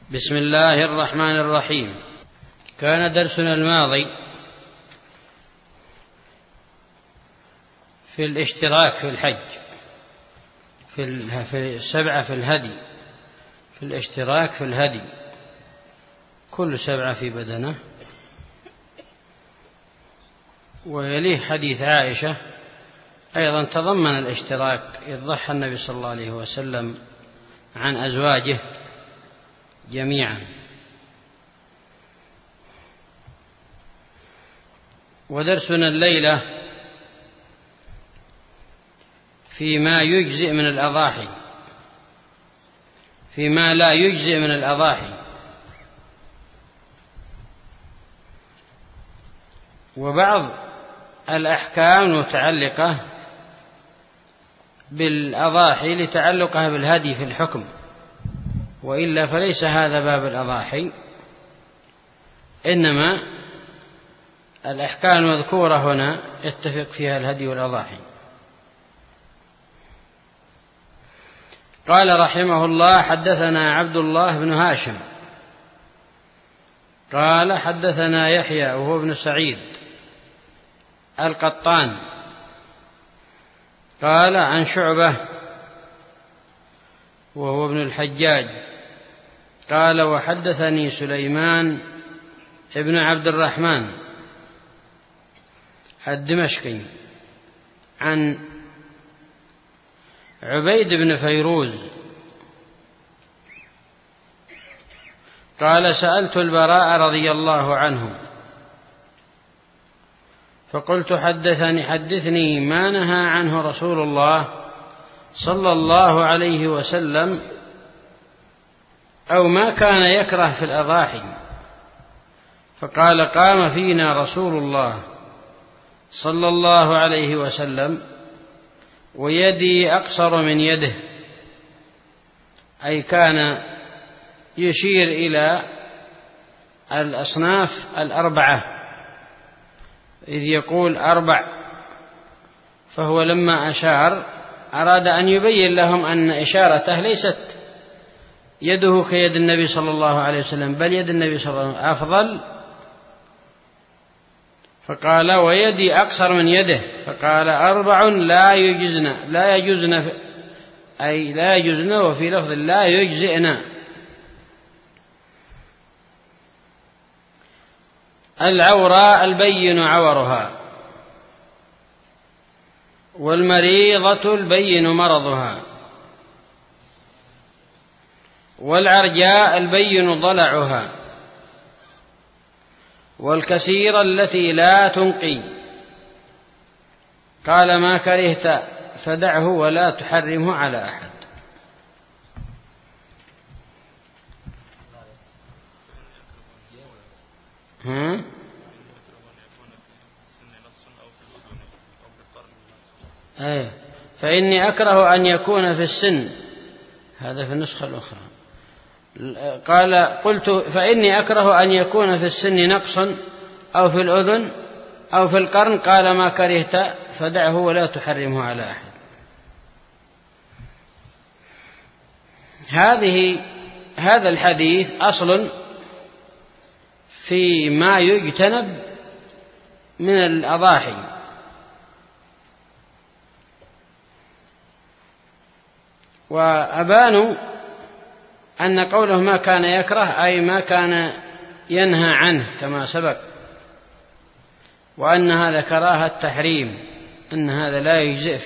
بسم الله الرحمن الرحيم. كان درسنا الماضي في الاشتراك في الحج في 7 في الهدي، في الاشتراك في الهدي، كل 7 في بدنه. ويليه حديث عائشة أيضا تضمن الاشتراك، إذ ضحى النبي صلى الله عليه وسلم عن أزواجه جميعا. ودرسنا الليلة فيما يجزئ من الأضاحي، فيما لا يجزئ من الأضاحي. وبعض الأحكام المتعلقة بالأضاحي لتعلقها بالهدي في الحكم، وإلا فليس هذا باب الأضاحي، إنما الأحكام المذكورة هنا يتفق فيها الهدي والأضاحي. قال رحمه الله: حدثنا عبد الله بن هاشم قال حدثنا يحيى وهو ابن سعيد القطان قال عن شعبة وهو ابن الحجاج قال وحدثني سليمان ابن عبد الرحمن الدمشقي عن عبيد بن فيروز قال سألت البراء رضي الله عنه فقلت حدثني ما نهى عنه رسول الله صلى الله عليه وسلم أو ما كان يكره في الأضاحي. فقال قام فينا رسول الله صلى الله عليه وسلم ويدي أقصر من يده، أي كان يشير إلى الأصناف 4، إذ يقول 4، فهو لما أشار أراد أن يبين لهم أن إشارته ليست يده كيد النبي صلى الله عليه وسلم، بل يد النبي صلى الله عليه وسلم أفضل. فقال ويدي أقصر من يده، فقال 4 لا يجزن، وفي لفظ لا يجزئنا. العوراء البين عورها، والمريضة البين مرضها، والعرجاء البين ضلعها، والكسيرة التي لا تنقي. قال ما كرهت فدعه ولا تحرمه على أحد. فإني أكره أن يكون في السن، هذا في النسخة الأخرى. قال قلت فإني أكره أن يكون في السن نقص أو في الأذن أو في القرن. قال ما كرهت فدعه ولا تحرمه على أحد. هذا الحديث أصل في ما يجتنب من الأضاحي، وأبان أن قوله ما كان يكره أي ما كان ينهى عنه كما سبق، وأن هذا كراهة تحريم، أن هذا لا يجزئ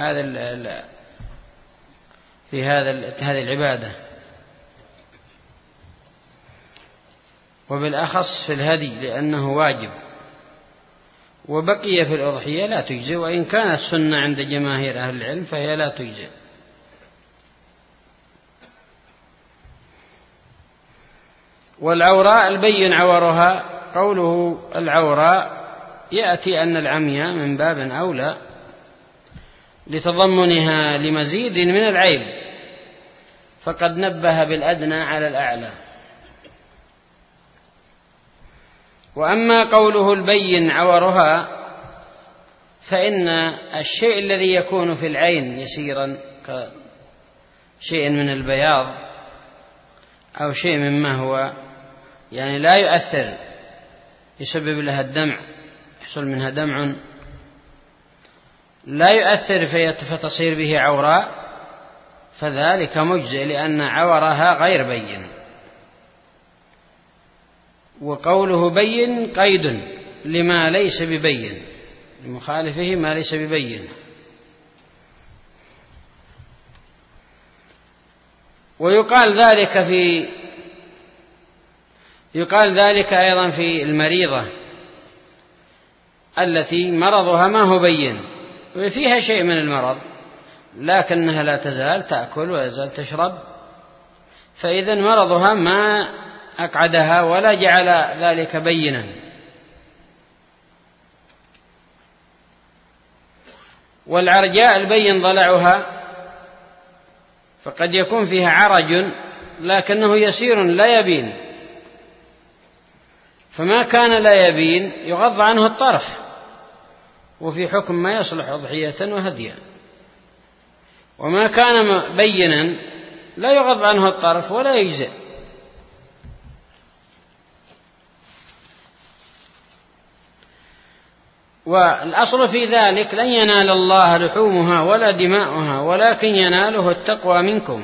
في هذه العبادة، وبالأخص في الهدي لأنه واجب. وبقي في الأضحية لا تجزئ، وإن كانت سنة عند جماهير أهل العلم فهي لا تجزئ. والعوراء البين عورها، قوله العوراء يأتي أن العمياء من باب أولى لتضمنها لمزيد من العيب، فقد نبه بالأدنى على الأعلى. وأما قوله البين عورها فإن الشيء الذي يكون في العين يسيرا كشيء من البياض أو شيء مما هو يعني لا يؤثر يسبب لها الدمع، يحصل منها دمع لا يؤثر فتصير به عوراء، فذلك مجزئ لأن عورها غير بين. وقوله بين قيد لما ليس ببين، لمخالفه ما ليس ببين. يقال ذلك أيضا في المريضة التي مرضها ما هو بين وفيها شيء من المرض لكنها لا تزال تأكل ولا تزال تشرب، فإذا مرضها ما أقعدها ولا جعل ذلك بينا. والعرجاء البين ضلعها فقد يكون فيها عرج لكنه يسير لا يبين، فما كان لا يبين يغض عنه الطرف، وفي حكم ما يصلح أضحية وهديا. وما كان بينا لا يغض عنه الطرف ولا يجزئ. والأصل في ذلك لن ينال الله لحومها ولا دماؤها ولكن يناله التقوى منكم.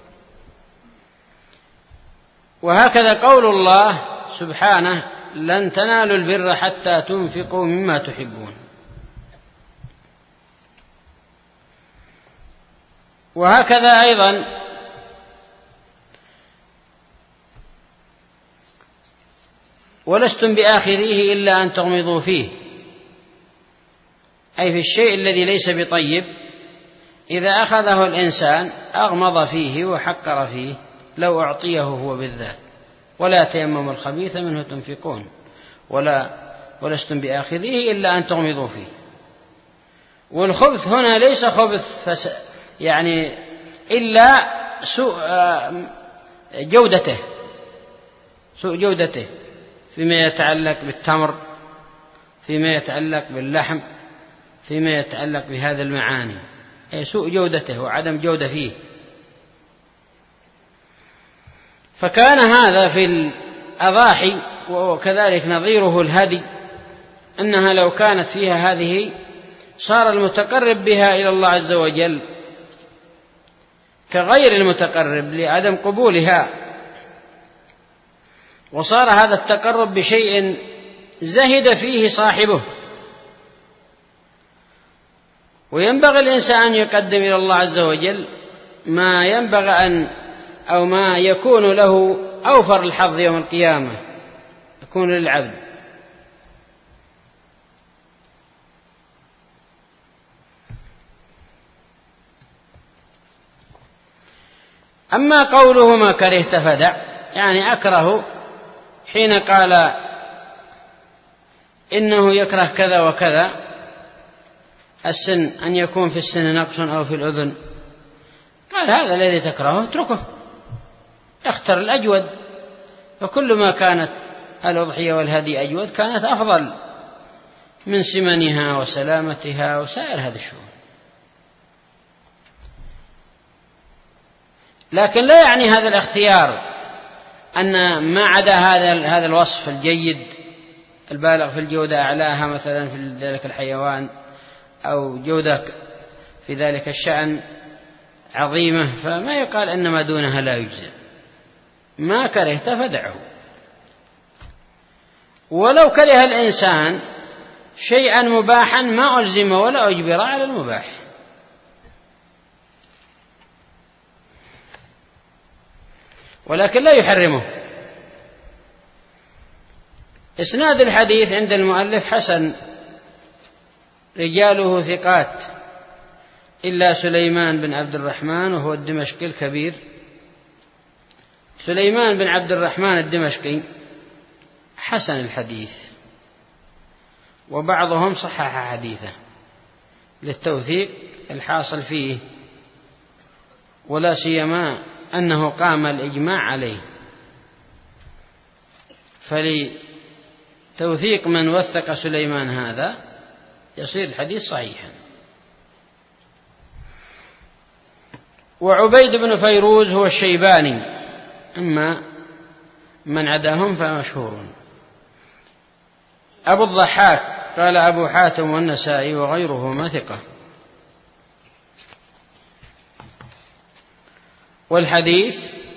وهكذا قول الله سبحانه لن تنالوا البر حتى تنفقوا مما تحبون. وهكذا أيضا ولستم بآخذيه إلا أن تغمضوا فيه، أي في الشيء الذي ليس بطيب إذا أخذه الإنسان أغمض فيه وحقر فيه لو أعطيه هو بالذات. ولا تيمموا الخبيث منه تنفقون ولستم بآخذيه إلا أن تغمضوا فيه. والخبث هنا ليس خبث يعني إلا سوء جودته فيما يتعلق بالتمر، فيما يتعلق باللحم، فيما يتعلق بهذا المعاني، أي سوء جودته وعدم جودة فيه. فكان هذا في الأضاحي، وكذلك نظيره الهدي، أنها لو كانت فيها هذه صار المتقرب بها إلى الله عز وجل كغير المتقرب لعدم قبولها، وصار هذا التقرب بشيء زهد فيه صاحبه. وينبغي الإنسان أن يقدم إلى الله عز وجل ما ينبغي أو ما يكون له أوفر الحظ يوم القيامة يكون للعبد. أما قوله ما كرهت فدع، يعني أكره حين قال إنه يكره كذا وكذا، السن أن يكون في السن نقص أو في الأذن، قال هذا الذي تكرهه اتركه، اختر الأجود. فكل ما كانت الأضحية والهدي أجود كانت أفضل من سمنها وسلامتها وسائر هذا الشؤون. لكن لا يعني هذا الاختيار أن ما عدا هذا الوصف الجيد البالغ في الجودة أعلاها مثلا في ذلك الحيوان أو جودة في ذلك الشأن عظيمة، فما يقال أن ما دونها لا يجزئ. ما كرهت فدعه. ولو كره الإنسان شيئا مباحا ما ألزم ولا أجبر على المباح. ولكن لا يحرمه. إسناد الحديث عند المؤلف حسن، رجاله ثقات إلا سليمان بن عبد الرحمن وهو الدمشقي الكبير. سليمان بن عبد الرحمن الدمشقي حسن الحديث، وبعضهم صحح حديثه للتوثيق الحاصل فيه، ولا سيما أنه قام الإجماع عليه، فلتوثيق من وثق سليمان هذا يصير الحديث صحيحا. وعبيد بن فيروز هو الشيباني أما من عداهم فمشهورون. أبو الضحاك قال أبو حاتم والنسائي وغيرهما ثقة. والحديث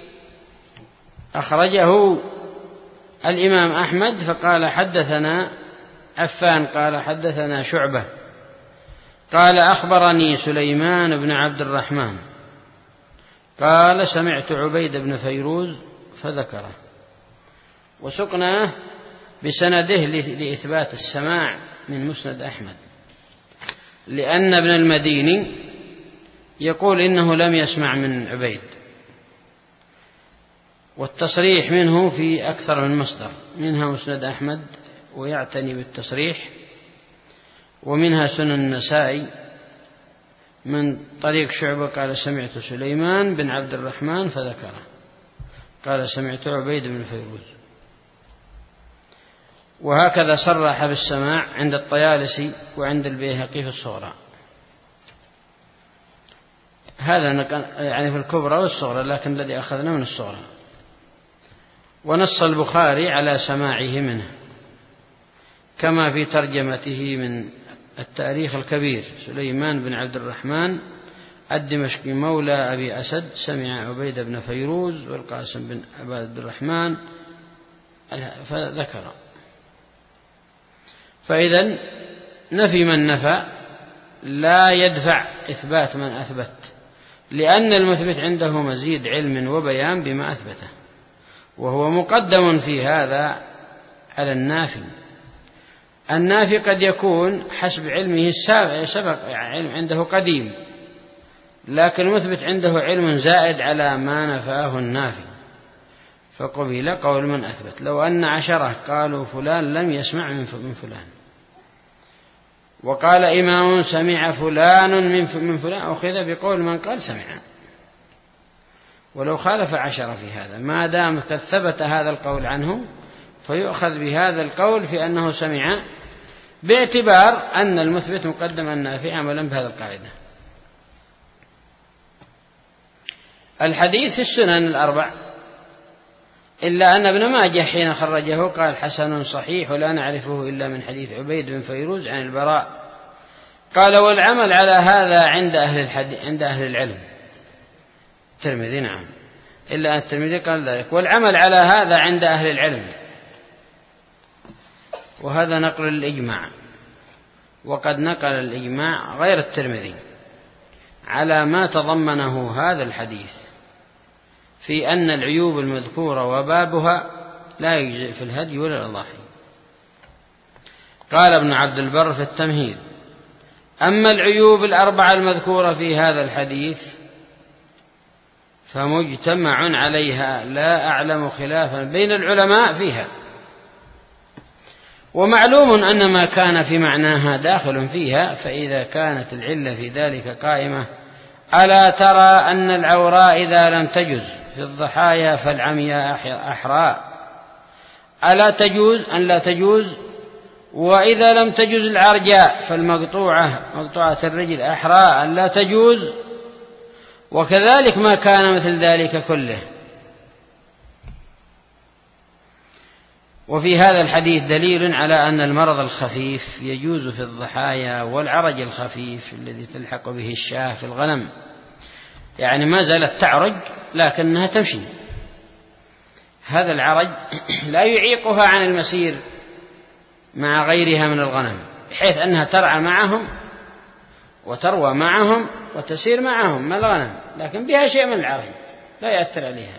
أخرجه الإمام أحمد فقال حدثنا عفان قال حدثنا شعبة قال أخبرني سليمان بن عبد الرحمن قال سمعت عبيد بن فيروز فذكره، وسقناه بسنده لإثبات السماع من مسند أحمد، لأن ابن المديني يقول إنه لم يسمع من عبيد، والتصريح منه في أكثر من مصدر، منها مسند أحمد ويعتني بالتصريح، ومنها سنن النسائي من طريق شعبة قال سمعت سليمان بن عبد الرحمن فذكره، قال سمعت عبيد بن فيروز. وهكذا صرح بالسماع عند الطيالسي وعند البيهقي في الصغرى، هذا يعني في الكبرى والصغرى، لكن الذي أخذنا من الصغرى. ونص البخاري على سماعه منه كما في ترجمته من التاريخ الكبير: سليمان بن عبد الرحمن الدمشقي مولى أبي أسد سمع عبيد بن فيروز والقاسم بن عبد الرحمن فذكر. فإذا نفي من نفى لا يدفع إثبات من أثبت، لأن المثبت عنده مزيد علم وبيان بما أثبته، وهو مقدم في هذا على النافي. النافي قد يكون حسب علمه سبق علم عنده قديم، لكن المثبت عنده علم زائد على ما نفاه النافي، فقبل قول من أثبت. لو أن 10 قالوا فلان لم يسمع من فلان، وقال إمام سمع فلان من فلان، أخذ بقول من قال سمع، ولو خالف 10 في هذا، ما دام قد ثبت هذا القول عنه فيؤخذ بهذا القول في أنه سمع، باعتبار أن المثبت مقدم النافي عملا بهذا القاعدة. الحديث في السنن الأربع، إلا أن ابن ماجه حين خرجه قال حسن صحيح ولا نعرفه إلا من حديث عبيد بن فيروز عن البراء. قال والعمل على هذا عند أهل العلم. الترمذي نعم، إلا أن الترمذي قال ذلك، والعمل على هذا عند أهل العلم، وهذا نقل الإجماع، وقد نقل الإجماع غير الترمذي على ما تضمنه هذا الحديث في أن العيوب المذكورة وبابها لا يجزئ في الهدي ولا الأضاحي. قال ابن عبد البر في التمهيد: أما العيوب الأربعة المذكورة في هذا الحديث فمجتمع عليها، لا أعلم خلافا بين العلماء فيها، ومعلوم أن ما كان في معناها داخل فيها، فإذا كانت العلة في ذلك قائمة: ألا ترى أن العوراء إذا لم تجز في الضحايا فالعمياء أحراء، ألا تجوز أن لا تجوز، وإذا لم تجوز العرجاء مقطوعة الرجل أحراء أن لا تجوز، وكذلك ما كان مثل ذلك كله. وفي هذا الحديث دليل على أن المرض الخفيف يجوز في الضحايا، والعرج الخفيف الذي تلحق به الشاة في الغنم، يعني ما زالت تعرج لكنها تمشي، هذا العرج لا يعيقها عن المسير مع غيرها من الغنم، بحيث أنها ترعى معهم وتروى معهم وتسير معهم من الغنم، لكن بها شيء من العرج لا يأثر عليها.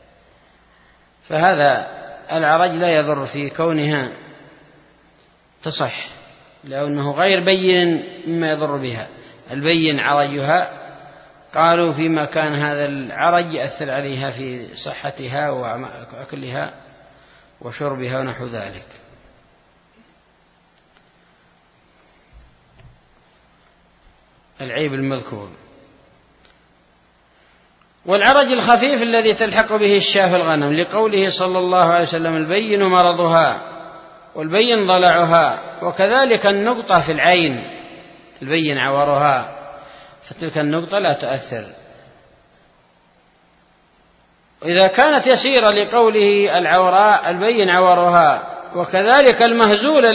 فهذا العرج لا يضر في كونها تصح، لأنه غير بين مما يضر بها. البين عرجها، قالوا فيما كان هذا العرج يأثر عليها في صحتها وأكلها وشربها ونحو ذلك. العيب المذكور. والعرج الخفيف الذي تلحق به الشاة في الغنم، لقوله صلى الله عليه وسلم: البين مرضها والبين ضلعها، وكذلك النقطة في العين البين عورها، فتلك النقطة لا تؤثر. إذا كانت يسيرة لقوله العوراء البين عورها، وكذلك المهزولة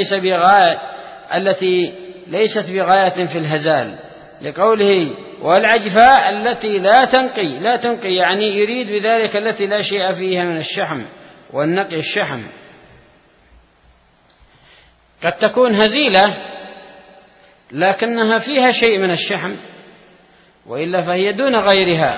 التي ليست بغاية في الهزال لقوله والعجفاء التي لا تنقي يعني يريد بذلك التي لا شيء فيها من الشحم، والنقي الشحم. قد تكون هزيلة لكنها فيها شيء من الشحم، وإلا فهي دون غيرها،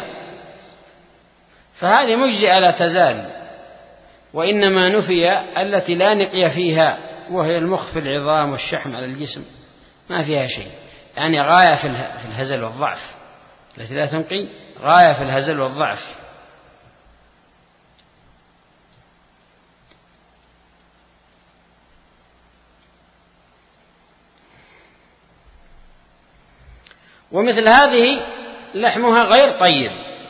فهذه مجزئة لا تزال. وإنما نفي التي لا نقي فيها، وهي المخ في العظام والشحم على الجسم، ما فيها شيء، يعني غاية في الهزل والضعف. التي لا تنقي غاية في الهزل والضعف. ومثل هذه لحمها غير طيب،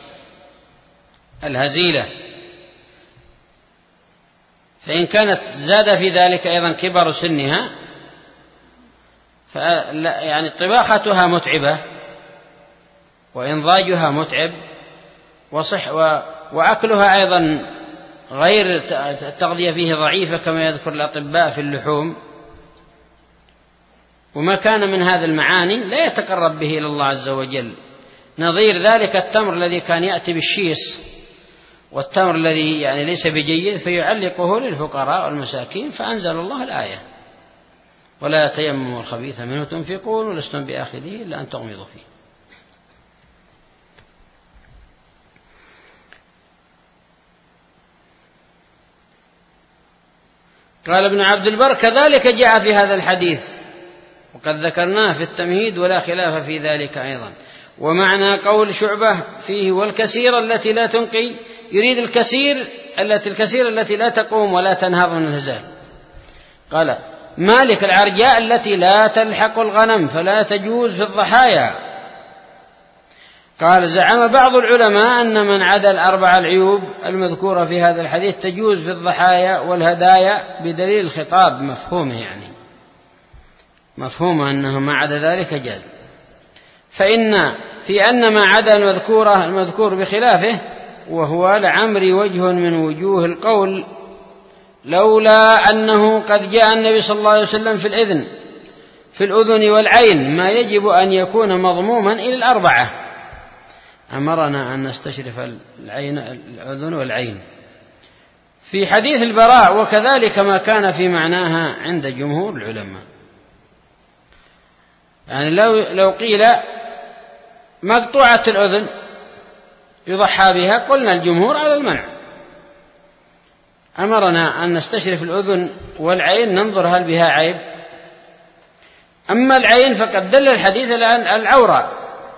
الهزيلة، فإن كانت زاد في ذلك أيضا كبر سنها، يعني طباختها متعبة وإنضاجها متعب وأكلها أيضا غير التغذية فيه ضعيفة كما يذكر الأطباء في اللحوم. وما كان من هذه المعاني لا يتقرب به إلى الله عز وجل. نظير ذلك التمر الذي كان يأتي بالشيس، والتمر الذي يعني ليس بجيد فيعلقه للفقراء والمساكين، فأنزل الله الآية ولا تيمموا الخبيث منه تنفقون ولستم بآخذه إلا أن تغمضوا فيه. قال ابن عبد البر كذلك جاء في هذا الحديث، وقد ذكرناه في التمهيد ولا خلاف في ذلك أيضا. ومعنى قول شعبة فيه والكثير التي لا تنقي، يريد الكثير التي لا تقوم ولا تنهض من الهزال. قال مالك العرجاء التي لا تلحق الغنم فلا تجوز في الضحايا. قال زعم بعض العلماء أن من عدا الأربع العيوب المذكورة في هذا الحديث تجوز في الضحايا والهدايا بدليل الخطاب مفهومه، يعني مفهومه أنه ما عدا ذلك جاز. في أن ما عدا المذكور بخلافه، وهو لعمري وجه من وجوه القول لولا أنه قد جاء النبي صلى الله عليه وسلم في الأذن والعين ما يجب أن يكون مضموما إلى الأربعة، أمرنا أن نستشرف الأذن والعين في حديث البراء، وكذلك ما كان في معناها عند جمهور العلماء. يعني لو قيل مقطوعة الأذن يضحى بها قلنا الجمهور على المنع، أمرنا أن نستشرف الأذن والعين ننظر هل بها عيب. أما العين فقد دل الحديث على العورة.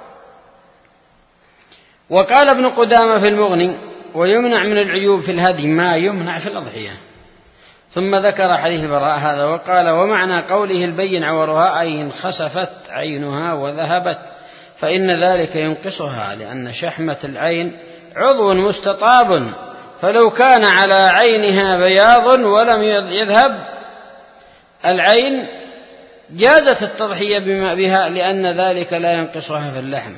وقال ابن قدامة في المغني ويمنع من العيوب في الهدي ما يمنع في الأضحية. ثم ذكر حديث البراء هذا وقال ومعنى قوله البين عورها أي انخسفت عينها وذهبت، فإن ذلك ينقصها، لأن شحمة العين عضو مستطاب، فلو كان على عينها بياض ولم يذهب العين جازت التضحية بها، لأن ذلك لا ينقصها في اللحم.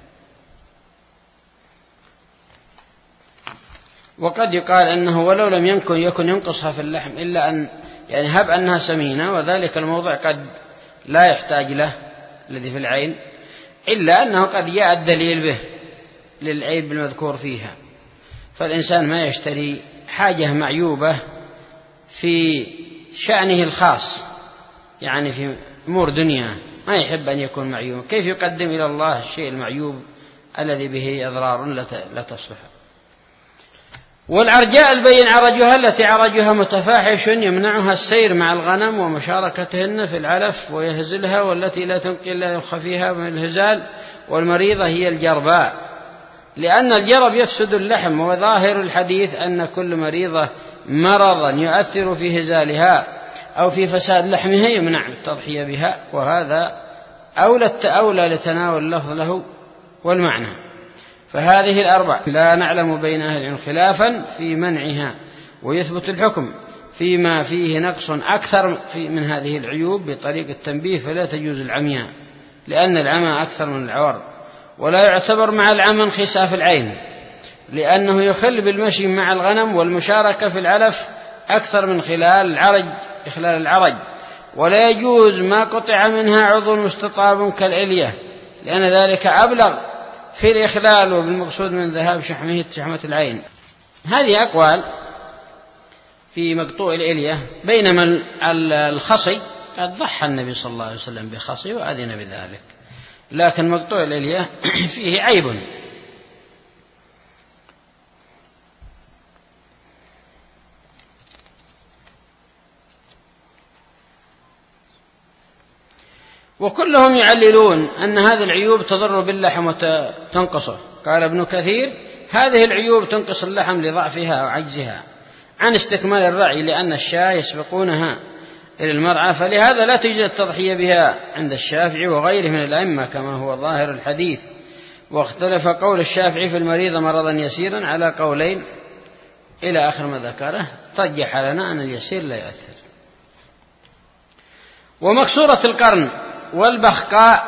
وقد يقال أنه ولو لم يكن ينقصها في اللحم إلا أن يعني هب أنها سمينة، وذلك الموضع قد لا يحتاج له الذي في العين، إلا أنه قد جاء الدليل به للعيب المذكور فيها. فالإنسان ما يشتري حاجة معيوبة في شأنه الخاص، يعني في أمور دنيا ما يحب أن يكون معيوب، كيف يقدم إلى الله الشيء المعيوب الذي به أضرار لا تصلح. والعرجاء البين عرجها التي عرجها متفاحش يمنعها السير مع الغنم ومشاركتهن في العلف ويهزلها، والتي لا تنقي لا يخفى فيها من الهزال. والمريضة هي الجرباء، لأن الجرب يفسد اللحم، وظاهر الحديث أن كل مريضة مرضا يؤثر في هزالها أو في فساد لحمها يمنع التضحية بها، وهذا أولى لتناول اللفظ له والمعنى. فهذه الأربع لا نعلم بين أهل العلم خلافا في منعها، ويثبت الحكم فيما فيه نقص أكثر من هذه العيوب بطريق التنبيه، فلا تجوز العمياء، لأن العمى أكثر من العور، ولا يعتبر مع العمى انخساف العين، لأنه يخل بالمشي مع الغنم والمشاركة في العلف أكثر من خلال العرج، ولا يجوز ما قطع منها عضو مستطاب كالإلية، لأن ذلك أبلغ في الإخلال، وبالمقصود من ذهاب شحمة العين. هذه أقوال في مقطوع الإلية، بينما الخصي قد ضحى النبي صلى الله عليه وسلم بخصي وأذن بذلك، لكن مقطوع الإلية فيه عيب. وكلهم يعللون أن هذه العيوب تضر باللحم وتنقصه. قال ابن كثير: هذه العيوب تنقص اللحم لضعفها أو عجزها عن استكمال الرعي، لأن الشاة يسبقونها إلى المرعى، فلهذا لا توجد التضحية بها عند الشافعي وغيره من الأئمة كما هو ظاهر الحديث. واختلف قول الشافعي في المريض مرضا يسيرا على قولين إلى آخر ما ذكره، رجح لنا أن اليسير لا يؤثر. ومكسورة القرن والبخقاء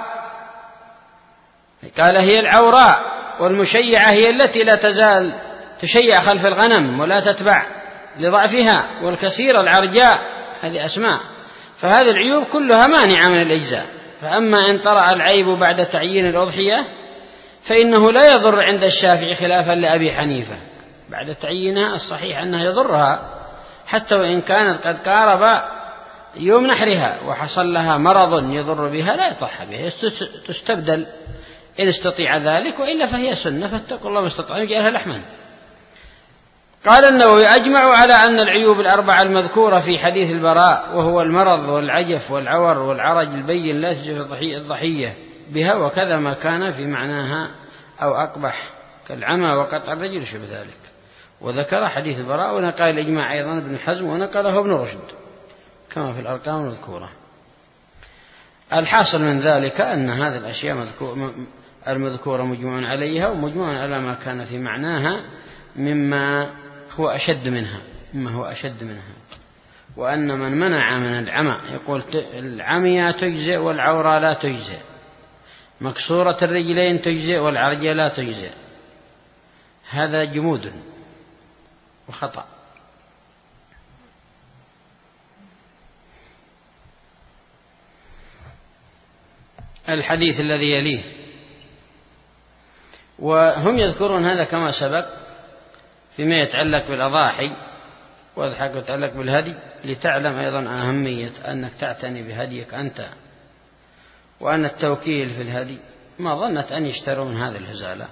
قال هي العوراء، والمشيعة هي التي لا تزال تشيع خلف الغنم ولا تتبع لضعفها، والكسيرة العرجاء، هذه أسماء. فهذه العيوب كلها مانعة من الإجزاء. فأما إن طرأ العيب بعد تعيين الأضحية فإنه لا يضر عند الشافعي، خلافا لأبي حنيفة. بعد تعيينها الصحيح أنها يضرها، حتى وإن كانت قد قارب يوم نحرها وحصل لها مرض يضر بها لا يضحى بها، تستبدل إن استطيع ذلك، وإلا فهي سنة، فاتقوا الله ما استطاعوا يجعلها لحما. قال النووي: أجمعوا على أن العيوب الأربعة المذكورة في حديث البراء، وهو المرض والعجف والعور والعرج البين، لا تجف الضحية بها، وكذا ما كان في معناها أو أقبح كالعمى وقطع الرجل شبه ذلك. وذكر حديث البراء، ونقل الإجماع أيضا ابن حزم، ونقله ابن رشد كما في الأرقام المذكورة. الحاصل من ذلك أن هذه الأشياء المذكورة مجموع عليها، ومجموع على ما كان في معناها مما هو أشد منها. وأن من منع من العمى يقول العمية تجزئ والعورة لا تجزئ، مكسورة الرجلين تجزئ والعرجة لا تجزئ، هذا جمود وخطأ. الحديث الذي يليه، وهم يذكرون هذا كما سبق فيما يتعلق بالأضاحي ويتعلق بالهدي، لتعلم أيضا أهمية أنك تعتني بهديك أنت، وأن التوكيل في الهدي ما ظنت أن يشتروا من هذه الهزالة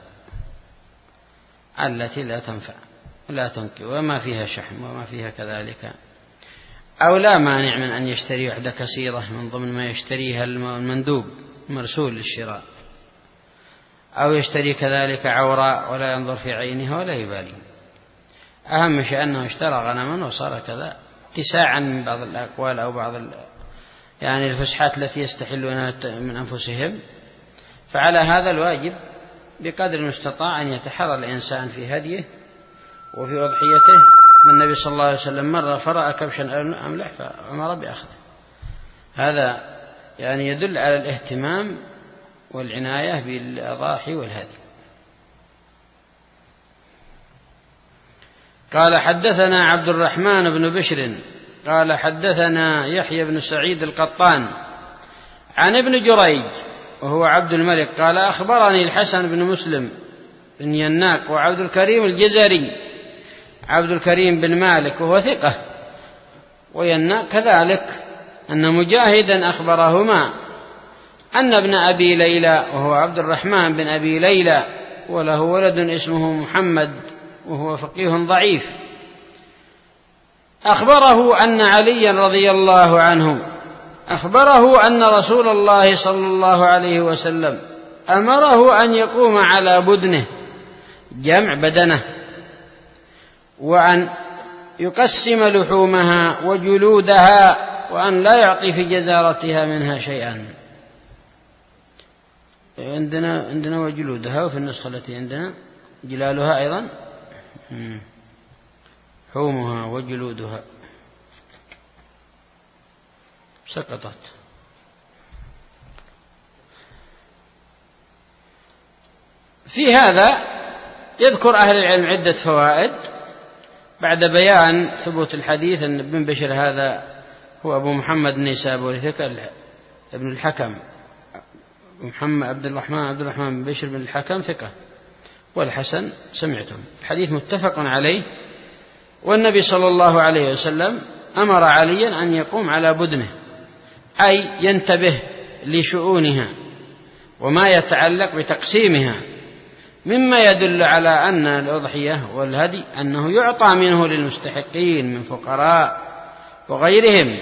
التي لا تنفع لا تنقي وما فيها شحم وما فيها كذلك، أو لا مانع من أن يشتري وحدة كثيرة من ضمن ما يشتريها المندوب مرسول للشراء، أو يشتري كذلك عوراء ولا ينظر في عينها ولا يبالي. أهم شيء أنه اشترى غنما وصار كذا اتساعا من بعض الأقوال أو بعض يعني الفسحات التي يستحلونها من أنفسهم. فعلى هذا الواجب بقدر المستطاع أن يتحرى الإنسان في هديه وفي أضحيته. النبي صلى الله عليه وسلم مرة فرأى كبشا أملح فأمر بأخذه. هذا يعني يدل على الاهتمام والعناية بالأضاحي والهدي. قال: حدثنا عبد الرحمن بن بشر قال: حدثنا يحيى بن سعيد القطان عن ابن جريج وهو عبد الملك قال: أخبرني الحسن بن مسلم بن يناق وعبد الكريم الجزري عبد الكريم بن مالك وهو ثقة، ويناق كذلك، أن مجاهدا أخبرهما أن ابن أبي ليلى وهو عبد الرحمن بن أبي ليلى وله ولد اسمه محمد وهو فقيه ضعيف، أخبره أن عليا رضي الله عنه أخبره أن رسول الله صلى الله عليه وسلم أمره أن يقوم على بدنه جمع بدنه، وأن يقسم لحومها وجلودها، وأن لا يعطي في جزارتها منها شيئا. عندنا وجلودها، وفي النسخة التي عندنا جلالها أيضا حومها وجلودها سقطت. في هذا يذكر أهل العلم عدة فوائد بعد بيان ثبوت الحديث أن ابن بشر هذا هو أبو محمد النيسابوري ثقة ابن الحكم، محمد عبد الرحمن بن بشر بن الحكم ثقة، والحسن سمعتم. الحديث متفق عليه. والنبي صلى الله عليه وسلم أمر عليا أن يقوم على بدنه، أي ينتبه لشؤونها وما يتعلق بتقسيمها، مما يدل على أن الأضحية والهدي أنه يعطى منه للمستحقين من فقراء وغيرهم،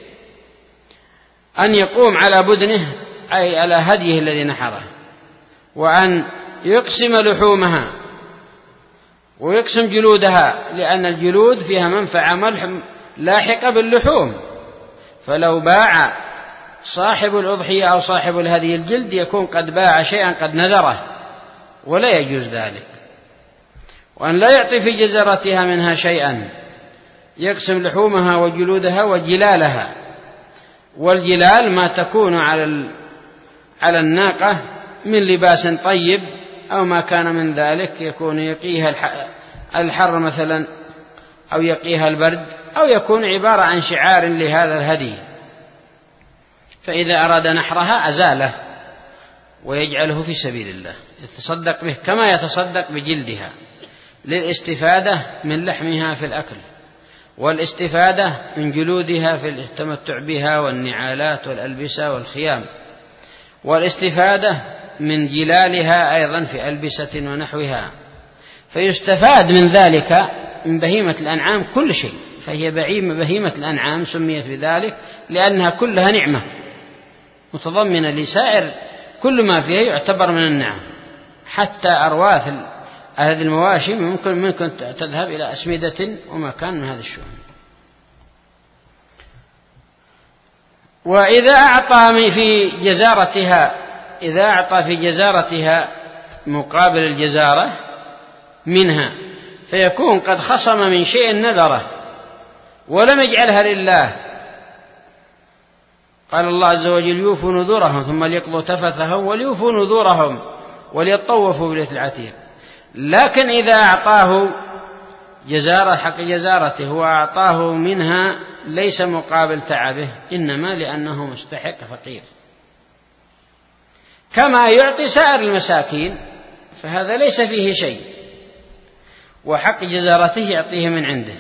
أن يقوم على بدنه أي على هديه الذي نحره، وأن يقسم لحومها ويقسم جلودها، لأن الجلود فيها منفعة لاحقة باللحوم، فلو باع صاحب الأضحية أو صاحب الهدي الجلد يكون قد باع شيئا قد نذره، ولا يجوز ذلك. وأن لا يعطي في جزرتها منها شيئا، يقسم لحومها وجلودها وجلالها. والجلال ما تكون على الناقة من لباس طيب أو ما كان من ذلك، يكون يقيها الحر مثلا أو يقيها البرد، أو يكون عبارة عن شعار لهذا الهدي، فإذا أراد نحرها أزاله ويجعله في سبيل الله، يتصدق به كما يتصدق بجلدها، للاستفادة من لحمها في الأكل، والاستفادة من جلودها في التمتع بها والنعالات والألبسة والخيام، والاستفادة من جلالها أيضا في ألبسة ونحوها. فيستفاد من ذلك من بهيمة الأنعام كل شيء، فهي بهيمة الأنعام سميت بذلك لأنها كلها نعمة متضمنة لسائر كل ما فيها يعتبر من النعم، حتى أرواث هذه المواشي ممكن تذهب إلى أسمدة وما كان من هذا الشؤون. وإذا أعطى في جزارتها مقابل الجزارة منها، فيكون قد خصم من شيء نذره ولم يجعلها لله. قال الله عز وجل: يوفوا نذورهم ثم ليقضوا تفثهم وليوفوا نذورهم وليطوفوا بالبيت العتيق. لكن إذا أعطاه جزارة حق جزارته وأعطاه منها ليس مقابل تعبه، إنما لأنه مستحق فقير، كما يعطي سائر المساكين، فهذا ليس فيه شيء، وحق جزارته يعطيه من عنده.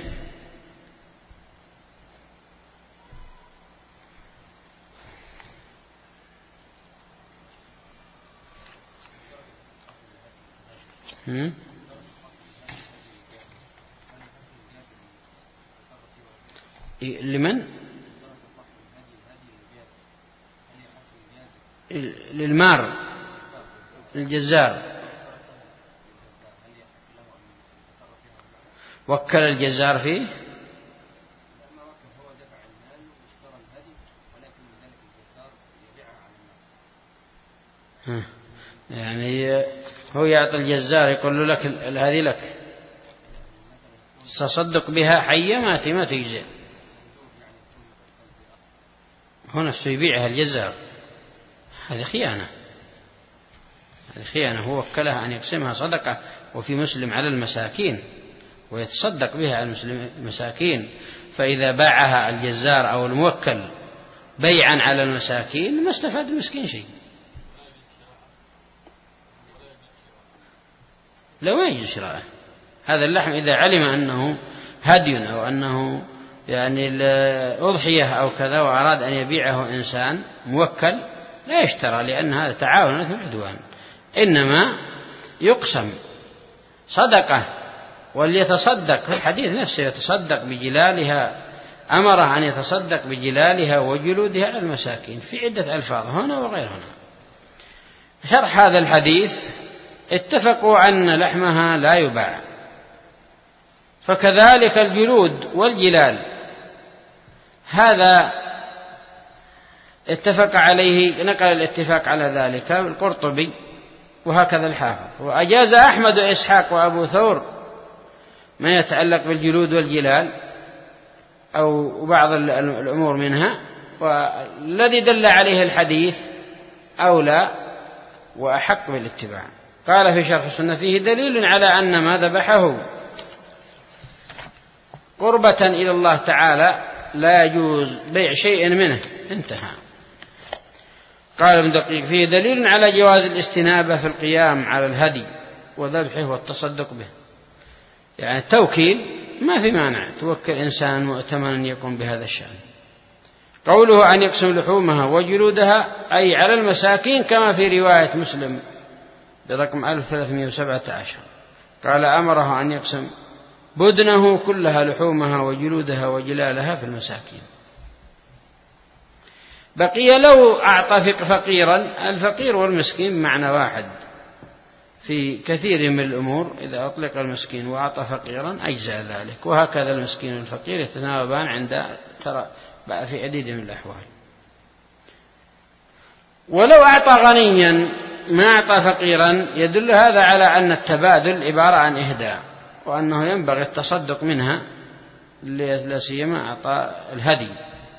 لمن؟ للمار الجزار، وكل الجزار فيه. يعني هو يعطي الجزار يقول له لك هذه لك، تصدق بها حية ما تجزئ، هنا سيبيعها الجزار، هذه خيانة، هو وكلها أن يقسمها صدقة، وفي مسلم على المساكين ويتصدق بها على المساكين، فإذا باعها الجزار أو الموكل بيعا على المساكين ما استفاد المسكين شيء، لا يجوز شراءه. هذا اللحم إذا علم أنه هدي أو أنه يعني الأضحية أو كذا وأراد أن يبيعه إنسان موكل لا يشترى، لأن هذا تعاون في العدوان، إنما يقسم صدقة. وليتصدق في الحديث نفسه يتصدق بجلالها، أمره أن يتصدق بجلالها وجلودها على المساكين في عدة ألفاظ هنا وغير هنا. شرح هذا الحديث: اتفقوا أن لحمها لا يباع، فكذلك الجلود والجلال، هذا اتفق عليه، نقل الاتفاق على ذلك القرطبي وهكذا الحافظ. وأجاز أحمد وإسحاق وأبو ثور ما يتعلق بالجلود والجلال أو بعض الأمور منها، والذي دل عليه الحديث أولى وأحق بالاتباع. قال في شرح السنة: فيه دليل على أن ما ذبحه قربة إلى الله تعالى لا يجوز بيع شيء منه. انتهى. قال ابن دقيق: فيه دليل على جواز الاستنابة في القيام على الهدي وذبحه والتصدق به. يعني التوكيل ما في مانع، توكل إنسان مؤتمن يقوم بهذا الشأن. قوله أن يقسم لحومها وجلودها أي على المساكين، كما في رواية مسلم برقم 1317 قال: أمره أن يقسم بدنه كلها لحومها وجلودها وجلالها في المساكين. بقي لو أعطى فقيرا، الفقير والمسكين معنى واحد في كثير من الأمور، إذا أطلق المسكين وأعطى فقيرا أجزاء ذلك، وهكذا المسكين والفقير يتناوبان عند في عديد من الأحوال. ولو أعطى غنيا ما أعطى فقيرا، يدل هذا على أن التبادل عبارة عن إهداء، وأنه ينبغي التصدق منها، لا سيما أعطى الهدي.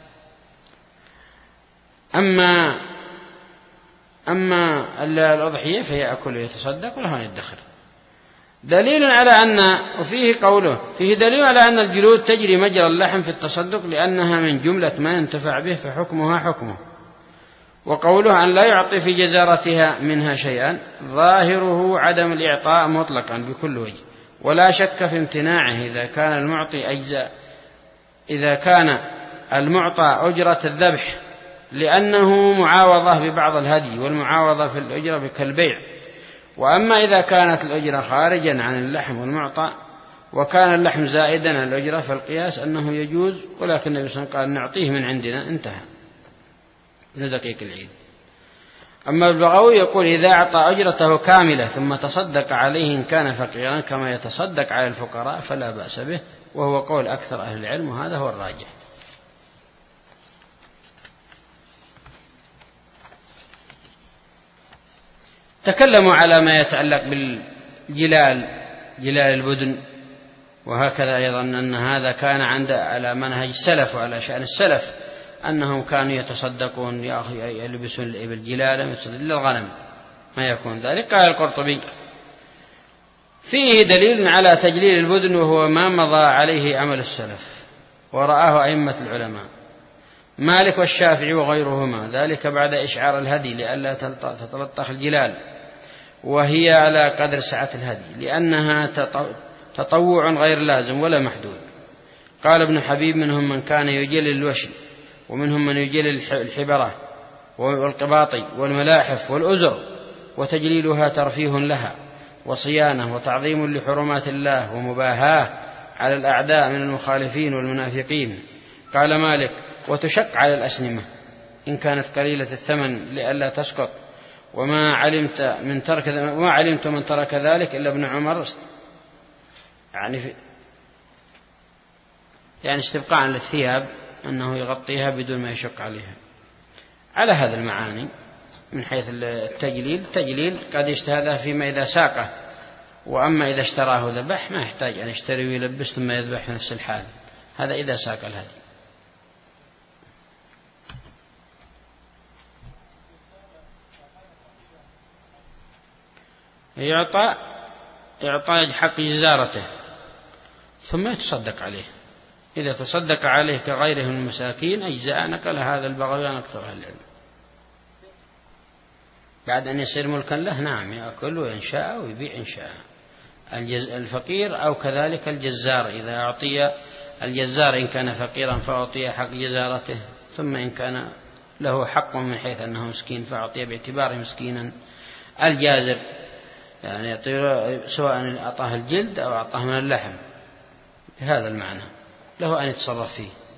أما الأضحية فيأكل ويتصدق ولها يدخر. دليل على أن، وفيه قوله: فيه دليل على أن الجلود تجري مجرى اللحم في التصدق، لأنها من جملة ما ينتفع به فحكمها حكمه. وقوله أن لا يعطي في جزارتها منها شيئا، ظاهره عدم الإعطاء مطلقا بكل وجه، ولا شك في امتناعه إذا كان المعطى أجرة الذبح، لأنه معاوضة ببعض الهدي، والمعاوضة في الأجرة كالبيع. وأما إذا كانت الأجرة خارجا عن اللحم والمعطى، وكان اللحم زائدا عن الأجرة، فالقياس أنه يجوز، ولكن النبي صلى الله عليه وسلم قال: نعطيه من عندنا. انتهى. ابن دقيق العيد. أما البغوي يقول: إذا أعطى أجرته كاملة ثم تصدق عليه إن كان فقيرا كما يتصدق على الفقراء فلا بأس به، وهو قول أكثر أهل العلم، وهذا هو الراجح. تكلموا على ما يتعلق بالجلال، جلال البدن، وهكذا أيضا أن هذا كان على منهج السلف وعلى شأن السلف، أنهم كانوا يتصدقون يلبسون الإبل جلالا للغنم، ما يكون ذلك. قال القرطبي: فيه دليل على تجليل البدن، وهو ما مضى عليه عمل السلف ورآه أئمة العلماء مالك والشافعي وغيرهما، ذلك بعد إشعار الهدي لئلا تتلطخ الجلال، وهي على قدر سعة الهدي، لأنها تطوع غير لازم ولا محدود. قال ابن حبيب: منهم من كان يجلل الوشي، ومنهم من يجلل الحبرة والقباطي والملاحف والأزر، وتجليلها ترفيه لها وصيانة وتعظيم لحرمات الله ومباهاة على الأعداء من المخالفين والمنافقين. قال مالك: وتشق على الأسنمة إن كانت قليلة الثمن لئلا تسقط، وما علمت من ترك ذلك إلا ابن عمر، يعني استبقاء للثياب، أنه يغطيها بدون ما يشق عليها. على هذا المعاني من حيث التجليل قد يجتهد فيما إذا ساقه، وأما إذا اشتراه ذبح ما يحتاج أن يشتري ويلبس ثم يذبح في نفس الحال، هذا إذا ساق الهدي. يعطى حق جزارته ثم يتصدق عليه. إذا تصدق عليه كغيره من المساكين أجزاء. نقل هذا البغوي عن أكثر أهل العلم. بعد أن يصير ملكا له، نعم، يأكل وينشاء ويبيع إن شاء. الفقير أو كذلك الجزار، إذا أعطي الجزار إن كان فقيرا فأعطي حق جزارته، ثم إن كان له حق من حيث أنه مسكين فأعطي باعتباره مسكينا. الجازر يعني سواء أعطاه الجلد أو أعطاه من اللحم، بهذا المعنى له أن يتصرف فيه.